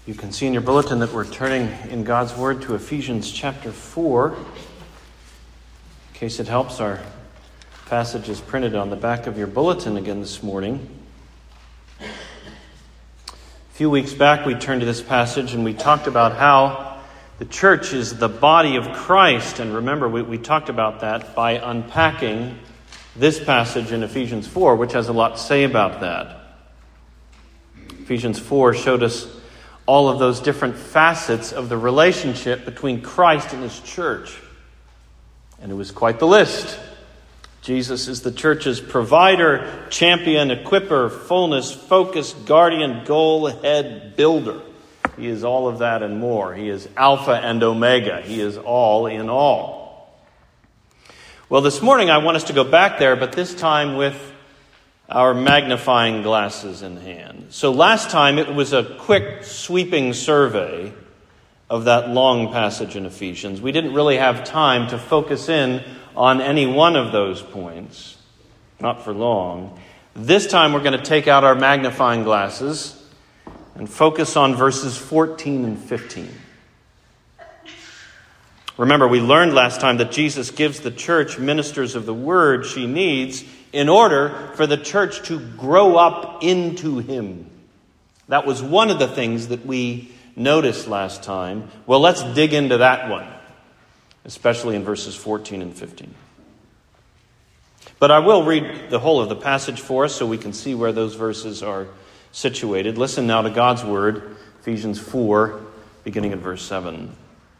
You can see in your bulletin that we're turning in God's Word to Ephesians chapter 4. In case it helps, our passage is printed on the back of your bulletin again this morning. A few weeks back, we turned to this passage and we talked about how the church is the body of Christ. And remember, we talked about that by unpacking this passage in Ephesians 4, which has a lot to say about that. Ephesians 4 showed us all of those different facets of the relationship between Christ and his church. And it was quite the list. Jesus is the church's provider, champion, equipper, fullness, focus, guardian, goal, head, builder. He is all of that and more. He is Alpha and Omega. He is all in all. Well, this morning I want us to go back there, but this time with our magnifying glasses in hand. So last time it was a quick sweeping survey of that long passage in Ephesians. We didn't really have time to focus in on any one of those points. Not for long. This time we're going to take out our magnifying glasses and focus on verses 14 and 15. Remember, we learned last time that Jesus gives the church ministers of the word she needs in order for the church to grow up into him. That was one of the things that we noticed last time. Well, let's dig into that one, especially in verses 14 and 15. But I will read the whole of the passage for us so we can see where those verses are situated. Listen now to God's word, Ephesians 4, beginning at verse 7.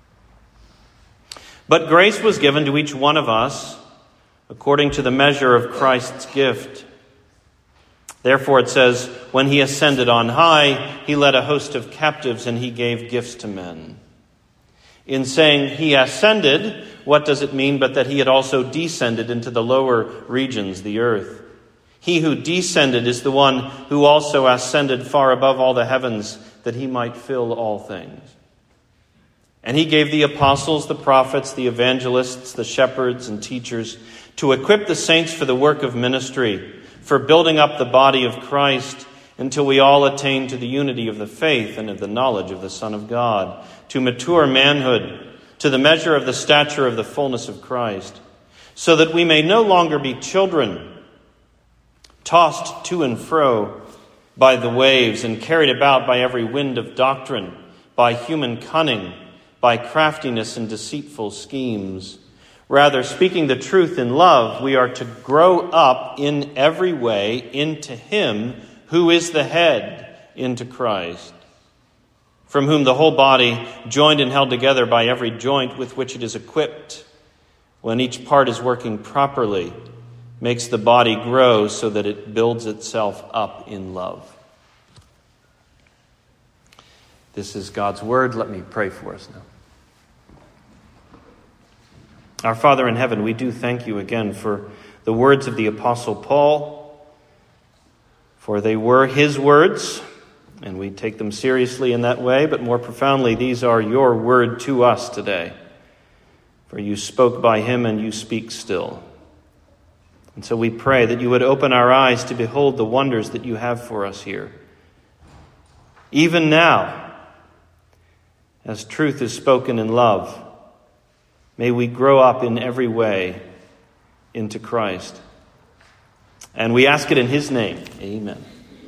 But grace was given to each one of us according to the measure of Christ's gift. Therefore it says, when he ascended on high, he led a host of captives and he gave gifts to men. In saying he ascended, what does it mean but that he had also descended into the lower regions, the earth? He who descended is the one who also ascended far above all the heavens, that he might fill all things. And he gave the apostles, the prophets, the evangelists, the shepherds and teachers to equip the saints for the work of ministry, for building up the body of Christ until we all attain to the unity of the faith and of the knowledge of the Son of God, to mature manhood, to the measure of the stature of the fullness of Christ, so that we may no longer be children, tossed to and fro by the waves and carried about by every wind of doctrine, by human cunning, by craftiness and deceitful schemes. Rather, speaking the truth in love, we are to grow up in every way into him who is the head, into Christ, from whom the whole body, joined and held together by every joint with which it is equipped, when each part is working properly, makes the body grow so that it builds itself up in love. This is God's word. Let me pray for us now. Our Father in heaven, we do thank you again for the words of the Apostle Paul, for they were his words, and we take them seriously in that way, but more profoundly, these are your word to us today. For you spoke by him and you speak still. And so we pray that you would open our eyes to behold the wonders that you have for us here. Even now, as truth is spoken in love, may we grow up in every way into Christ. And we ask it in his name. Amen.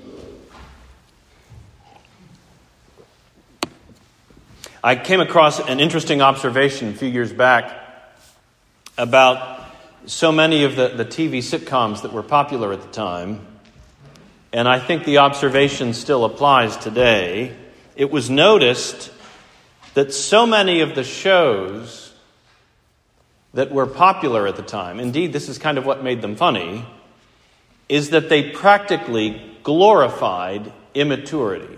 I came across an interesting observation a few years back about so many of the TV sitcoms that were popular at the time. And I think the observation still applies today. It was noticed that so many of the shows that were popular at the time, indeed this is kind of what made them funny, is that they practically glorified immaturity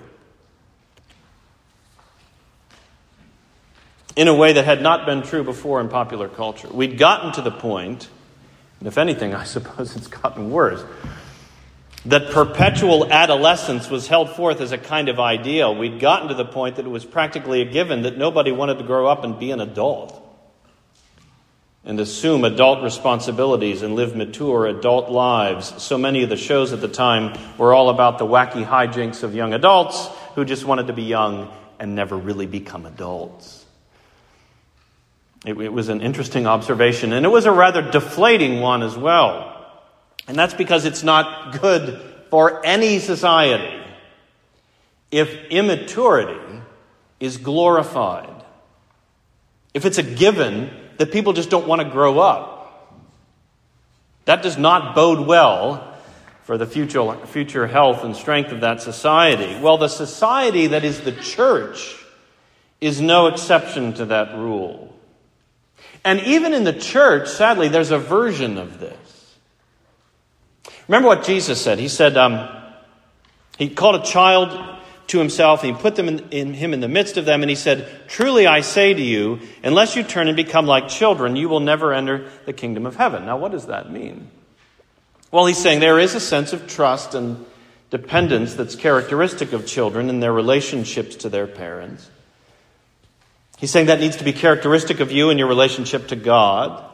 in a way that had not been true before in popular culture. We'd gotten to the point, and if anything, I suppose it's gotten worse, that perpetual adolescence was held forth as a kind of ideal. We'd gotten to the point that it was practically a given that nobody wanted to grow up and be an adult and assume adult responsibilities and live mature adult lives. So many of the shows at the time were all about the wacky hijinks of young adults who just wanted to be young and never really become adults. It was an interesting observation, and it was a rather deflating one as well. And that's because it's not good for any society if immaturity is glorified. If it's a given that people just don't want to grow up. That does not bode well for the future health and strength of that society. Well, the society that is the church is no exception to that rule. And even in the church, sadly, there's a version of this. Remember what Jesus said. He said, he called a child to himself, and he put him in the midst of them, and he said, "Truly I say to you, unless you turn and become like children, you will never enter the kingdom of heaven." Now, what does that mean? Well, he's saying there is a sense of trust and dependence that's characteristic of children in their relationships to their parents. He's saying that needs to be characteristic of you in your relationship to God.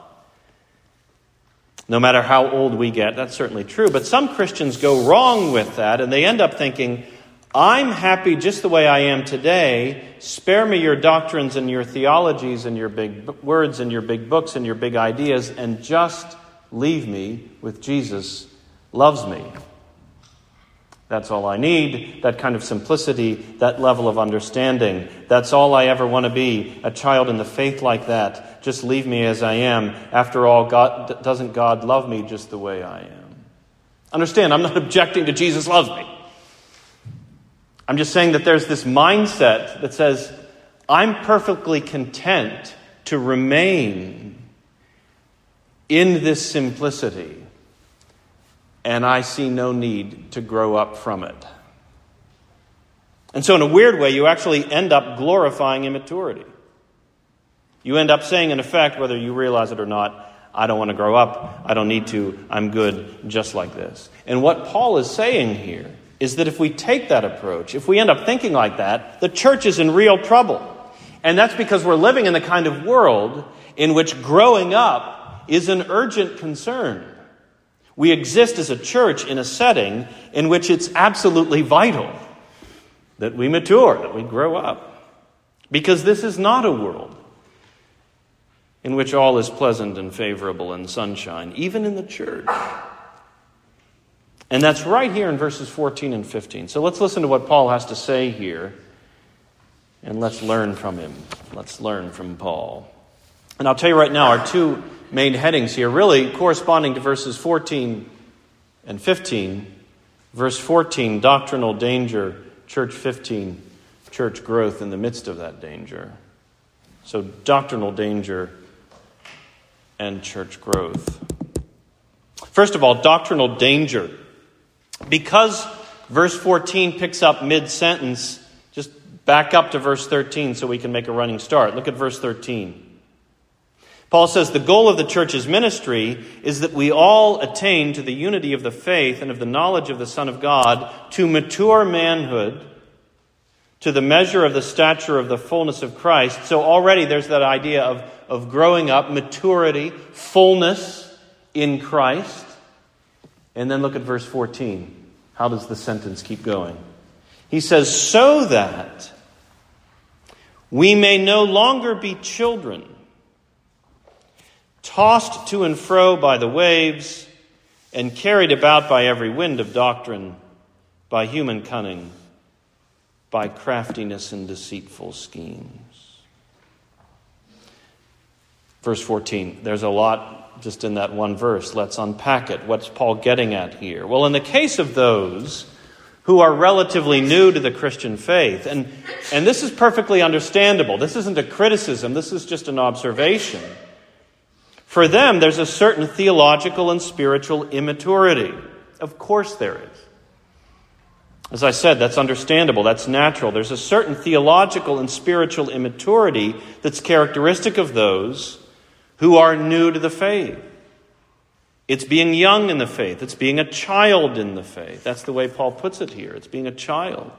No matter how old we get, that's certainly true. But some Christians go wrong with that, and they end up thinking, I'm happy just the way I am today. Spare me your doctrines and your theologies and your big words and your big books and your big ideas, and just leave me with Jesus loves me. That's all I need, that kind of simplicity, that level of understanding. That's all I ever want to be, a child in the faith like that. Just leave me as I am. After all, doesn't God love me just the way I am? Understand, I'm not objecting to Jesus loves me. I'm just saying that there's this mindset that says, I'm perfectly content to remain in this simplicity, and I see no need to grow up from it. And so in a weird way, you actually end up glorifying immaturity. You end up saying, in effect, whether you realize it or not, I don't want to grow up, I don't need to, I'm good just like this. And what Paul is saying here is that if we take that approach, if we end up thinking like that, the church is in real trouble. And that's because we're living in the kind of world in which growing up is an urgent concern. We exist as a church in a setting in which it's absolutely vital that we mature, that we grow up. Because this is not a world in which all is pleasant and favorable and sunshine, even in the church. And that's right here in verses 14 and 15. So let's listen to what Paul has to say here, and let's learn from him. Let's learn from Paul. And I'll tell you right now, our two main headings here, really corresponding to verses 14 and 15. Verse 14, doctrinal danger. Church 15, church growth in the midst of that danger. So doctrinal danger and church growth. First of all, doctrinal danger. Because verse 14 picks up mid-sentence, just back up to verse 13 so we can make a running start. Look at verse 13. Paul says the goal of the church's ministry is that we all attain to the unity of the faith and of the knowledge of the Son of God, to mature manhood, to the measure of the stature of the fullness of Christ. So already there's that idea of growing up, maturity, fullness in Christ. And then look at verse 14. How does the sentence keep going? He says, so that we may no longer be children, tossed to and fro by the waves, and carried about by every wind of doctrine, by human cunning, by craftiness and deceitful schemes. Verse 14, there's a lot just in that one verse. Let's unpack it. What's Paul getting at here? Well, in the case of those who are relatively new to the Christian faith, and this is perfectly understandable. This isn't a criticism. This is just an observation. For them, there's a certain theological and spiritual immaturity. Of course there is. As I said, that's understandable. That's natural. There's a certain theological and spiritual immaturity that's characteristic of those who are new to the faith. It's being young in the faith. It's being a child in the faith. That's the way Paul puts it here. It's being a child.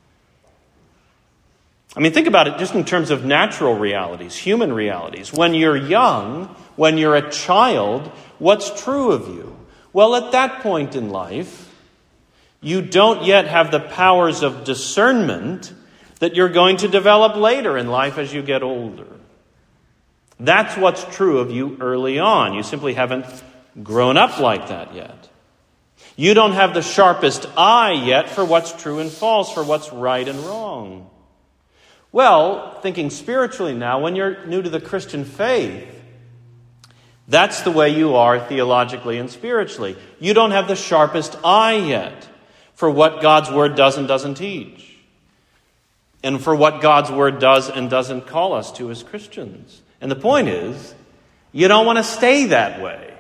I mean, think about it just in terms of natural realities, human realities. When you're young, when you're a child, what's true of you? Well, at that point in life, you don't yet have the powers of discernment that you're going to develop later in life as you get older. That's what's true of you early on. You simply haven't grown up like that yet. You don't have the sharpest eye yet for what's true and false, for what's right and wrong. Well, thinking spiritually now, when you're new to the Christian faith, that's the way you are theologically and spiritually. You don't have the sharpest eye yet for what God's Word does and doesn't teach, and for what God's Word does and doesn't call us to as Christians. And the point is, you don't want to stay that way.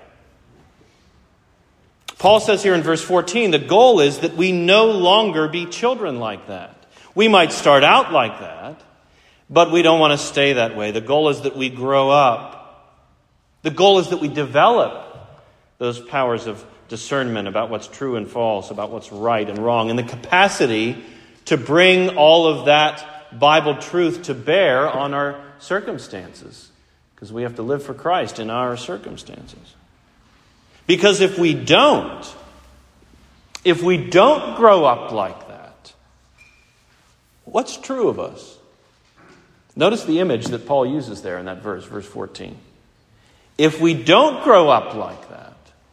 Paul says here in verse 14, the goal is that we no longer be children like that. We might start out like that, but we don't want to stay that way. The goal is that we grow up. The goal is that we develop those powers of discernment about what's true and false, about what's right and wrong, and the capacity to bring all of that Bible truth to bear on our circumstances, because we have to live for Christ in our circumstances. Because if we don't grow up like that, what's true of us? Notice the image that Paul uses there in that verse 14. If we don't grow up like that,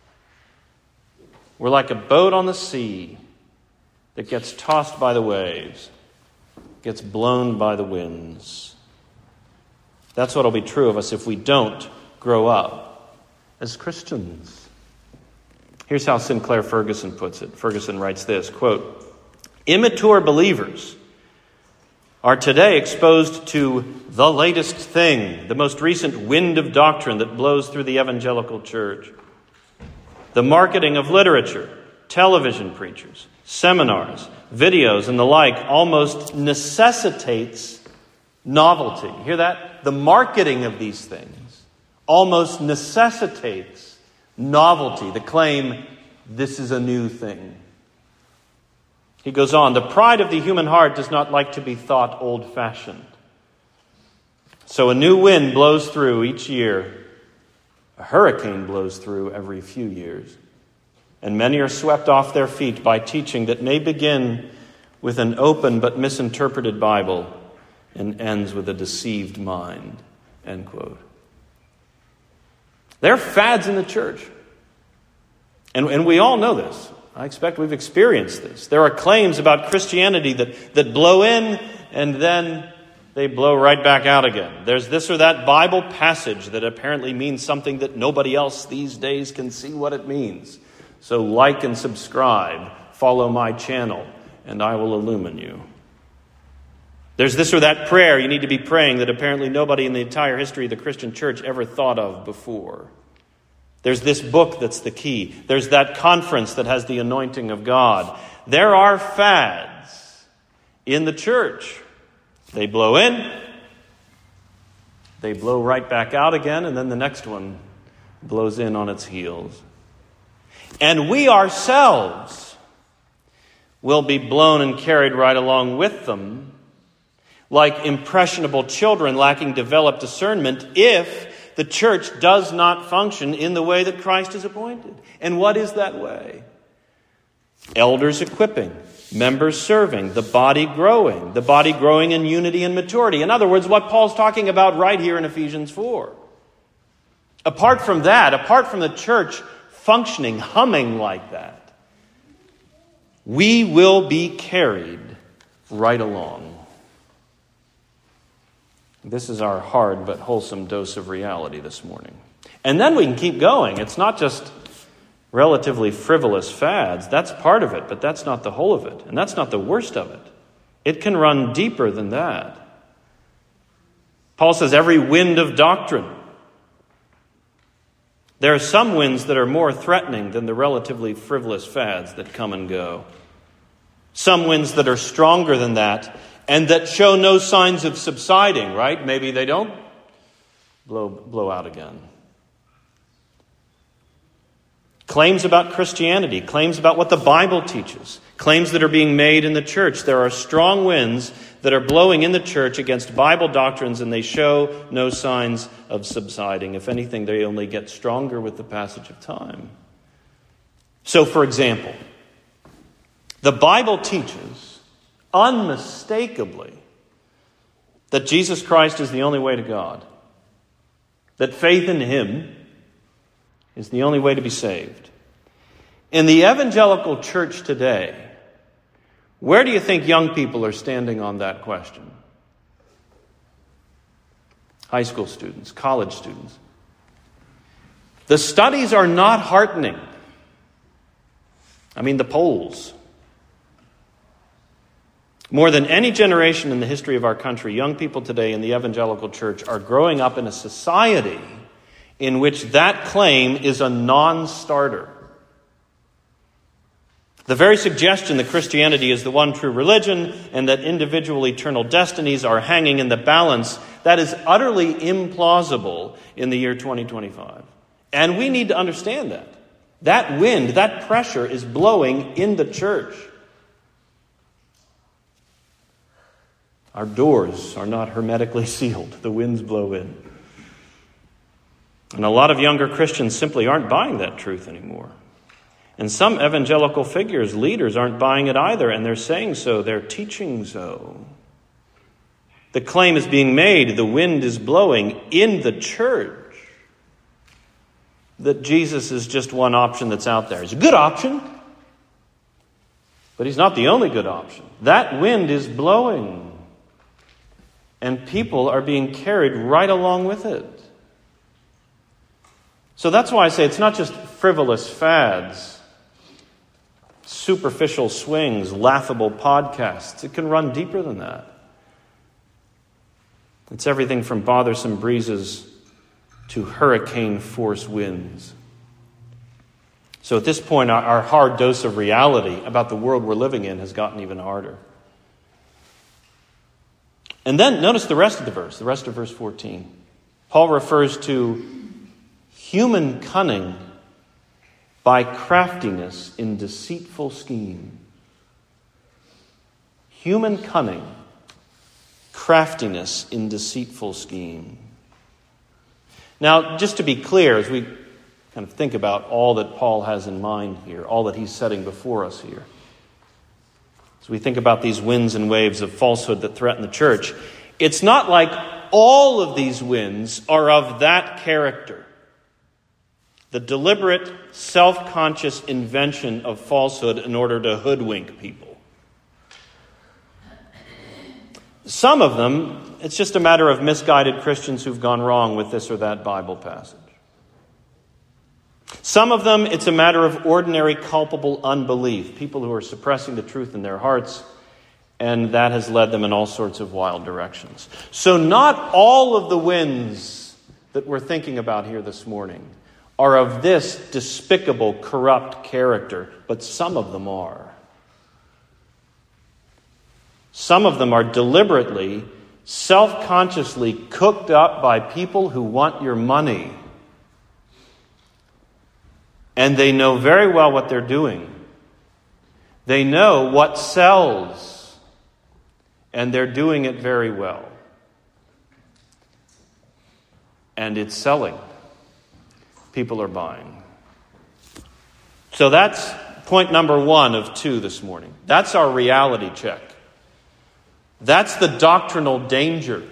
we're like a boat on the sea that gets tossed by the waves, gets blown by the winds. That's what will be true of us if we don't grow up as Christians. Here's how Sinclair Ferguson puts it. Ferguson writes this, quote, immature believers are today exposed to the latest thing, the most recent wind of doctrine that blows through the evangelical church. The marketing of literature, television preachers, seminars, videos, and the like almost necessitates novelty. Hear that? The marketing of these things almost necessitates novelty, the claim, this is a new thing. He goes on, the pride of the human heart does not like to be thought old-fashioned. So a new wind blows through each year. A hurricane blows through every few years. And many are swept off their feet by teaching that may begin with an open but misinterpreted Bible and ends with a deceived mind. End quote. There are fads in the church. And we all know this. I expect we've experienced this. There are claims about Christianity that blow in and then they blow right back out again. There's this or that Bible passage that apparently means something that nobody else these days can see what it means. So like and subscribe, follow my channel, and I will illumine you. There's this or that prayer you need to be praying that apparently nobody in the entire history of the Christian church ever thought of before. There's this book that's the key. There's that conference that has the anointing of God. There are fads in the church. They blow in, they blow right back out again, and then the next one blows in on its heels. And we ourselves will be blown and carried right along with them, like impressionable children lacking developed discernment, if the church does not function in the way that Christ has appointed. And what is that way? Elders equipping, members serving, the body growing in unity and maturity. In other words, what Paul's talking about right here in Ephesians 4. Apart from that, apart from the church functioning, humming like that, we will be carried right along. This is our hard but wholesome dose of reality this morning. And then we can keep going. It's not just relatively frivolous fads. That's part of it, but that's not the whole of it. And that's not the worst of it. It can run deeper than that. Paul says every wind of doctrine. There are some winds that are more threatening than the relatively frivolous fads that come and go. Some winds that are stronger than that and that show no signs of subsiding, right? Maybe they don't blow out again. Claims about Christianity, claims about what the Bible teaches, claims that are being made in the church. There are strong winds that are blowing in the church against Bible doctrines, and they show no signs of subsiding. If anything, they only get stronger with the passage of time. So, for example, the Bible teaches unmistakably that Jesus Christ is the only way to God, that faith in him is the only way to be saved. In the evangelical church today, where do you think young people are standing on that question? High school students, college students. The studies are not heartening. I mean, the polls. More than any generation in the history of our country, young people today in the evangelical church are growing up in a society in which that claim is a non-starter. The very suggestion that Christianity is the one true religion and that individual eternal destinies are hanging in the balance, that is utterly implausible in the year 2025. And we need to understand that. That wind, that pressure is blowing in the church. Our doors are not hermetically sealed. The winds blow in. And a lot of younger Christians simply aren't buying that truth anymore. And some evangelical figures, leaders, aren't buying it either, and they're saying so. They're teaching so. The claim is being made, the wind is blowing in the church, that Jesus is just one option that's out there. He's a good option, but he's not the only good option. That wind is blowing. And people are being carried right along with it. So that's why I say it's not just frivolous fads, superficial swings, laughable podcasts. It can run deeper than that. It's everything from bothersome breezes to hurricane force winds. So at this point, our hard dose of reality about the world we're living in has gotten even harder. And then notice the rest of the verse, the rest of verse 14. Paul refers to human cunning by craftiness in deceitful scheme. Human cunning, craftiness in deceitful scheme. Now, just to be clear, as we kind of think about all that Paul has in mind here, all that he's setting before us here, as we think about these winds and waves of falsehood that threaten the church, it's not like all of these winds are of that character. The deliberate, self-conscious invention of falsehood in order to hoodwink people. Some of them, it's just a matter of misguided Christians who've gone wrong with this or that Bible passage. Some of them, it's a matter of ordinary culpable unbelief, people who are suppressing the truth in their hearts, and that has led them in all sorts of wild directions. So not all of the winds that we're thinking about here this morning are of this despicable, corrupt character, but some of them are. Some of them are deliberately, self-consciously cooked up by people who want your money. And they know very well what they're doing. They know what sells. And they're doing it very well. And it's selling. People are buying. So that's point number 1 of 2 this morning. That's our reality check. That's the doctrinal dangers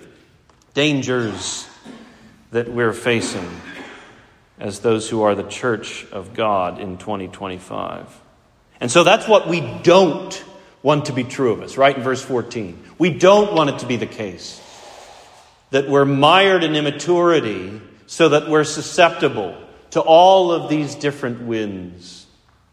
that we're facing as those who are the church of God in 2025. And so that's what we don't want to be true of us, right in verse 14. We don't want it to be the case that we're mired in immaturity so that we're susceptible to all of these different winds.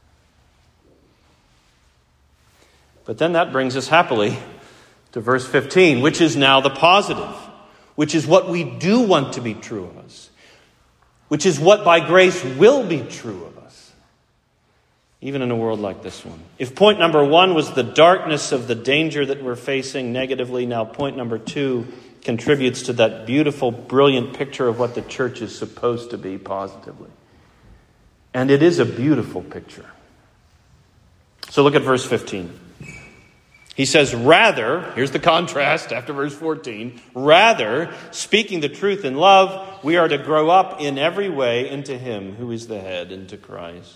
But then that brings us happily to verse 15, which is now the positive, which is what we do want to be true of us, which is what by grace will be true of us, even in a world like this one. If point number 1 was the darkness of the danger that we're facing negatively, now point number 2 contributes to that beautiful, brilliant picture of what the church is supposed to be positively. And it is a beautiful picture. So look at verse 15. He says, rather, here's the contrast after verse 14, rather, speaking the truth in love, we are to grow up in every way into him who is the head, into Christ.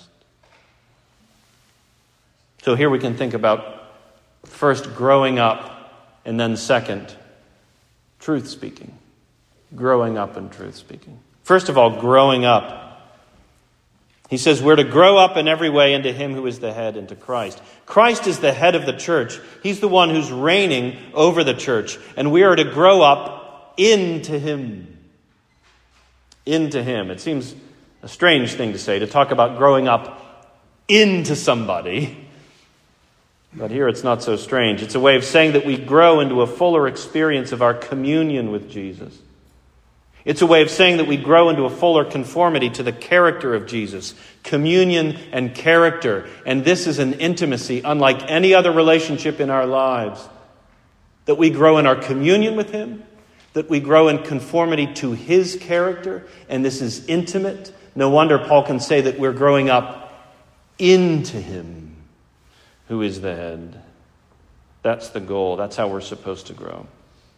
So here we can think about first growing up, and then second, truth speaking. Growing up in truth speaking. First of all, growing up. He says we're to grow up in every way into him who is the head, into Christ. Christ is the head of the church. He's the one who's reigning over the church. And we are to grow up into him. Into him. It seems a strange thing to say, to talk about growing up into somebody. But here it's not so strange. It's a way of saying that we grow into a fuller experience of our communion with Jesus. It's a way of saying that we grow into a fuller conformity to the character of Jesus. Communion and character. And this is an intimacy unlike any other relationship in our lives. That we grow in our communion with him. That we grow in conformity to his character. And this is intimate. No wonder Paul can say that we're growing up into him who is the head. That's the goal. That's how we're supposed to grow.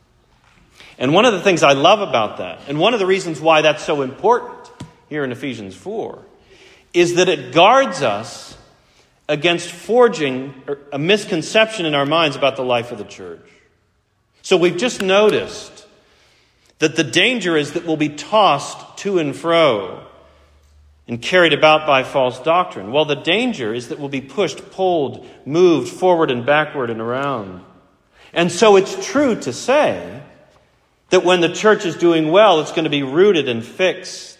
And one of the things I love about that, and one of the reasons why that's so important here in Ephesians 4, is that it guards us against forging a misconception in our minds about the life of the church. So we've just noticed that the danger is that we'll be tossed to and fro and carried about by false doctrine. Well, the danger is that we'll be pushed, pulled, moved forward and backward and around. And so it's true to say that when the church is doing well, it's going to be rooted and fixed.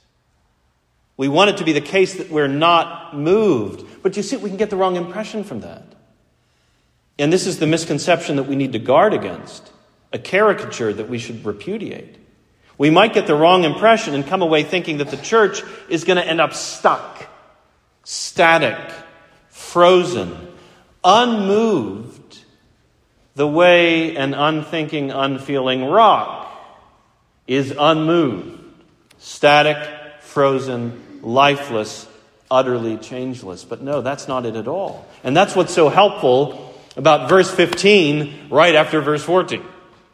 We want it to be the case that we're not moved. But you see, we can get the wrong impression from that. And this is the misconception that we need to guard against. A caricature that we should repudiate. We might get the wrong impression and come away thinking that the church is going to end up stuck, static, frozen, unmoved, the way an unthinking, unfeeling rock is unmoved, static, frozen, lifeless, utterly changeless. But no, that's not it at all. And that's what's so helpful about verse 15 right after verse 14.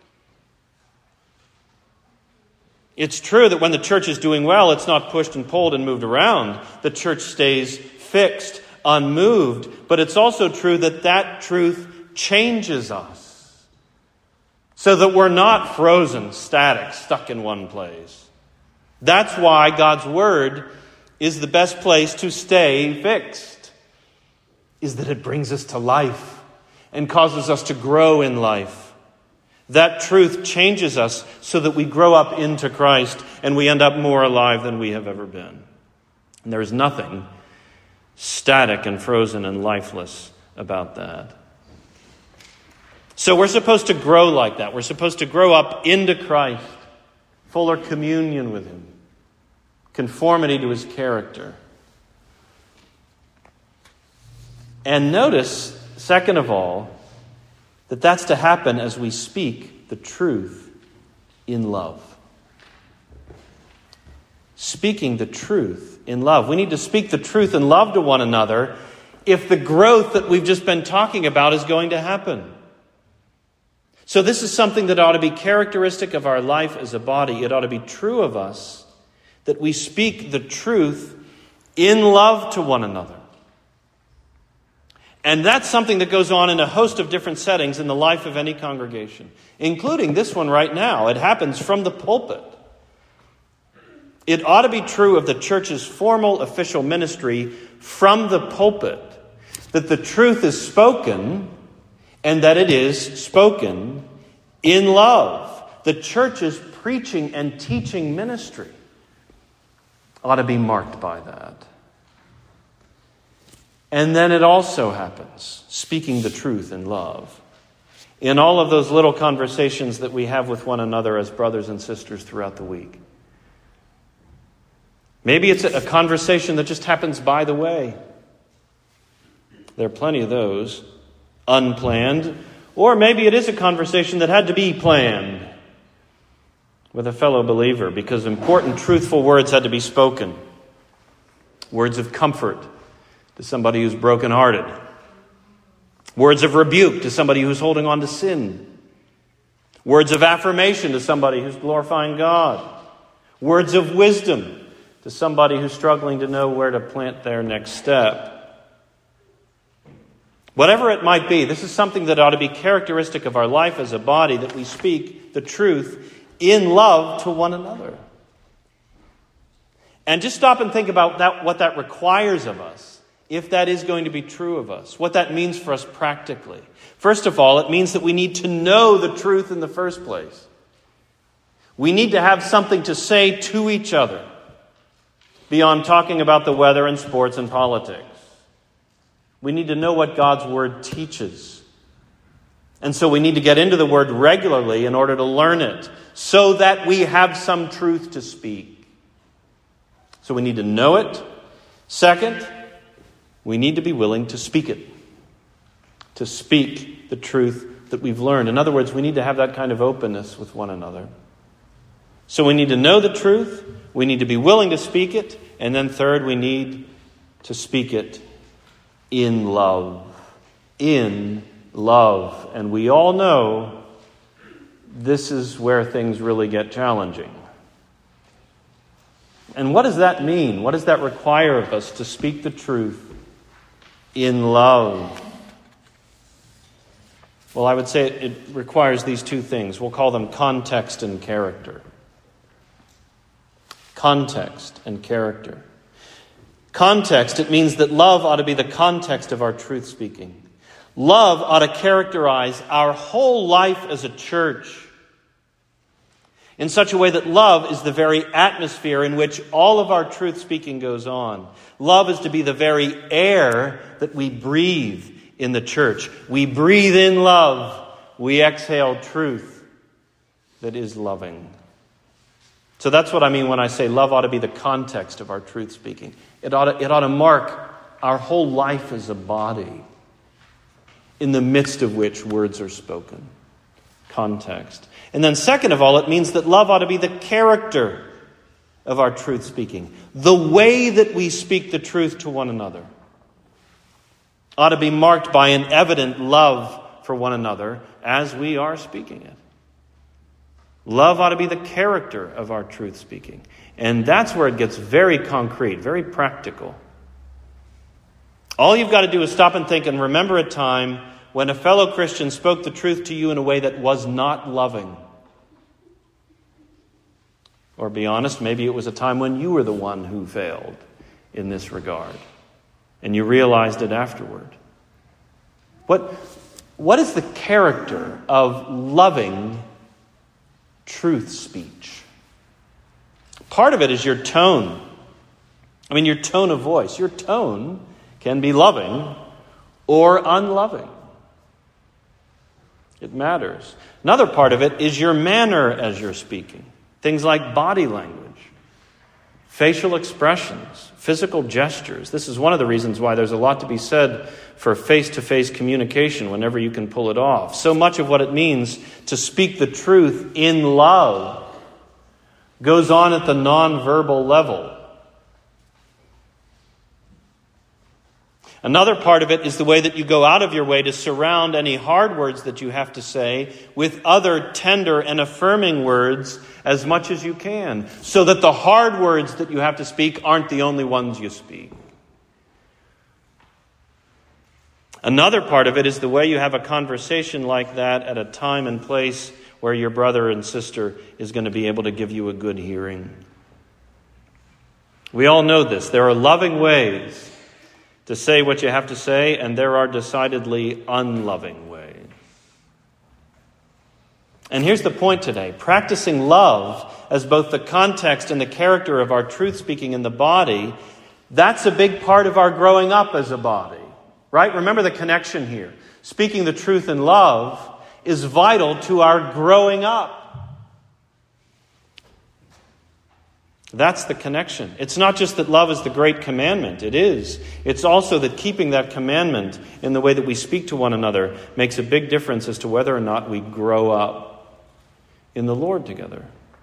It's true that when the church is doing well, it's not pushed and pulled and moved around. The church stays fixed, unmoved. But it's also true that that truth changes us so that we're not frozen, static, stuck in one place. That's why God's word is the best place to stay fixed, is that it brings us to life and causes us to grow in life. That truth changes us so that we grow up into Christ and we end up more alive than we have ever been. And there is nothing static and frozen and lifeless about that. So we're supposed to grow like that. We're supposed to grow up into Christ, fuller communion with him, conformity to his character. And notice, second of all, that that's to happen as we speak the truth in love. Speaking the truth in love. We need to speak the truth in love to one another if the growth that we've just been talking about is going to happen. So this is something that ought to be characteristic of our life as a body. It ought to be true of us that we speak the truth in love to one another. And that's something that goes on in a host of different settings in the life of any congregation, including this one right now. It happens from the pulpit. It ought to be true of the church's formal official ministry from the pulpit that the truth is spoken and that it is spoken in love. The church's preaching and teaching ministry ought to be marked by that. And then it also happens, speaking the truth in love, in all of those little conversations that we have with one another as brothers and sisters throughout the week. Maybe it's a conversation that just happens by the way. There are plenty of those, unplanned. Or maybe it is a conversation that had to be planned with a fellow believer because important, truthful words had to be spoken. Words of comfort to somebody who's brokenhearted. Words of rebuke to somebody who's holding on to sin. Words of affirmation to somebody who's glorifying God. Words of wisdom to somebody who's struggling to know where to plant their next step. Whatever it might be, this is something that ought to be characteristic of our life as a body, that we speak the the truth in love to one another. And just stop and think about that, what that requires of us, if that is going to be true of us, what that means for us practically. First of all, it means that we need to know the truth in the first place. We need to have something to say to each other beyond talking about the weather and sports and politics. We need to know what God's Word teaches. And so we need to get into the Word regularly in order to learn it, so that we have some truth to speak. So we need to know it. Second, we need to be willing to speak it. To speak the truth that we've learned. In other words, we need to have that kind of openness with one another. So we need to know the truth. We need to be willing to speak it. And then third, we need to speak it in love. In love. And we all know this is where things really get challenging. And what does that mean? What does that require of us to speak the truth in love? Well, I would say it requires these two things. We'll call them context and character. Context and character. Context, it means that love ought to be the context of our truth speaking. Love ought to characterize our whole life as a church in such a way that love is the very atmosphere in which all of our truth speaking goes on. Love is to be the very air that we breathe in the church. We breathe in love. We exhale truth that is loving. So that's what I mean when I say love ought to be the context of our truth speaking. It ought to mark our whole life as a body in the midst of which words are spoken. Context. And then second of all, it means that love ought to be the character of our truth speaking. The way that we speak the truth to one another ought to be marked by an evident love for one another as we are speaking it. Love ought to be the character of our truth speaking. And that's where it gets very concrete, very practical. All you've got to do is stop and think and remember a time when a fellow Christian spoke the truth to you in a way that was not loving. Or be honest, maybe it was a time when you were the one who failed in this regard. And you realized it afterward. What is the character of loving truth speech? Part of it is your tone. I mean, your tone of voice. Your tone can be loving or unloving. It matters. Another part of it is your manner as you're speaking. Things like body language, facial expressions, physical gestures. This is one of the reasons why there's a lot to be said for face-to-face communication whenever you can pull it off. So much of what it means to speak the truth in love goes on at the nonverbal level. Another part of it is the way that you go out of your way to surround any hard words that you have to say with other tender and affirming words as much as you can, so that the hard words that you have to speak aren't the only ones you speak. Another part of it is the way you have a conversation like that at a time and place where your brother and sister is going to be able to give you a good hearing. We all know this. There are loving ways to say what you have to say, and there are decidedly unloving ways. And here's the point today. Practicing love as both the context and the character of our truth speaking in the body, that's a big part of our growing up as a body. Right? Remember the connection here. Speaking the truth in love is vital to our growing up. That's the connection. It's not just that love is the great commandment. It is. It's also that keeping that commandment in the way that we speak to one another makes a big difference as to whether or not we grow up in the Lord together.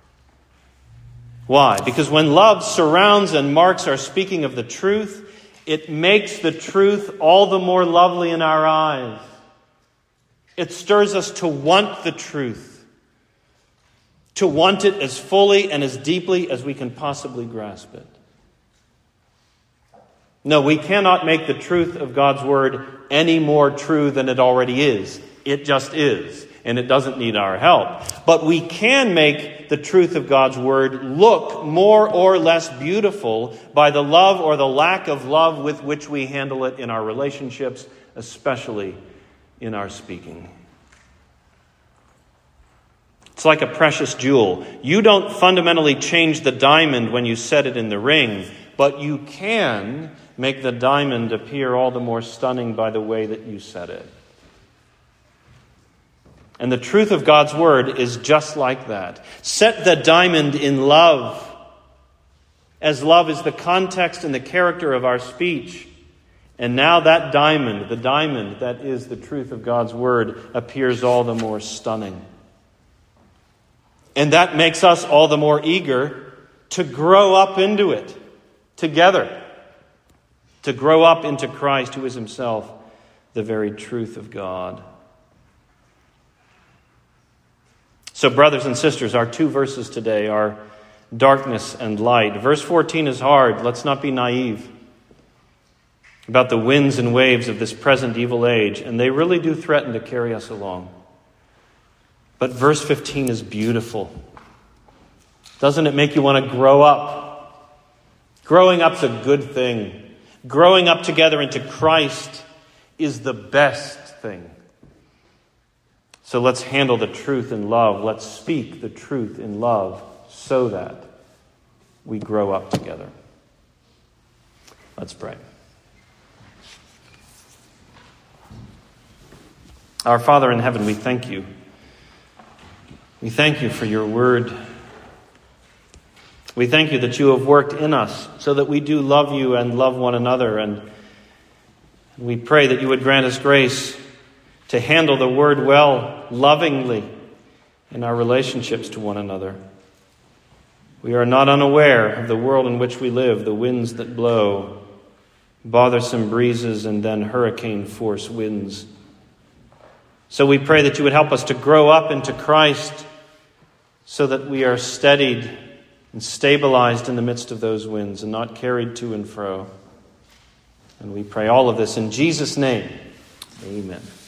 Why? Because when love surrounds and marks our speaking of the truth, it makes the truth all the more lovely in our eyes. It stirs us to want the truth. To want it as fully and as deeply as we can possibly grasp it. No, we cannot make the truth of God's Word any more true than it already is. It just is. and it doesn't need our help. But we can make the truth of God's word look more or less beautiful by the love or the lack of love with which we handle it in our relationships, especially in our speaking. It's like a precious jewel. You don't fundamentally change the diamond when you set it in the ring, but you can make the diamond appear all the more stunning by the way that you set it. And the truth of God's word is just like that. Set the diamond in love, as love is the context and the character of our speech. And now that diamond, the diamond that is the truth of God's word, appears all the more stunning. And that makes us all the more eager to grow up into it together. To grow up into Christ, who is himself the very truth of God. So, brothers and sisters, our two verses today are darkness and light. Verse 14 is hard. Let's not be naive about the winds and waves of this present evil age, and they really do threaten to carry us along. But verse 15 is beautiful. Doesn't it make you want to grow up? Growing up's a good thing. Growing up together into Christ is the best thing. So let's handle the truth in love. Let's speak the truth in love so that we grow up together. Let's pray. Our Father in heaven, we thank you. We thank you for your word. We thank you that you have worked in us so that we do love you and love one another. And we pray that you would grant us grace to handle the word well, lovingly, in our relationships to one another. We are not unaware of the world in which we live, the winds that blow, bothersome breezes, and then hurricane force winds. So we pray that you would help us to grow up into Christ so that we are steadied and stabilized in the midst of those winds and not carried to and fro. And we pray all of this in Jesus' name. Amen.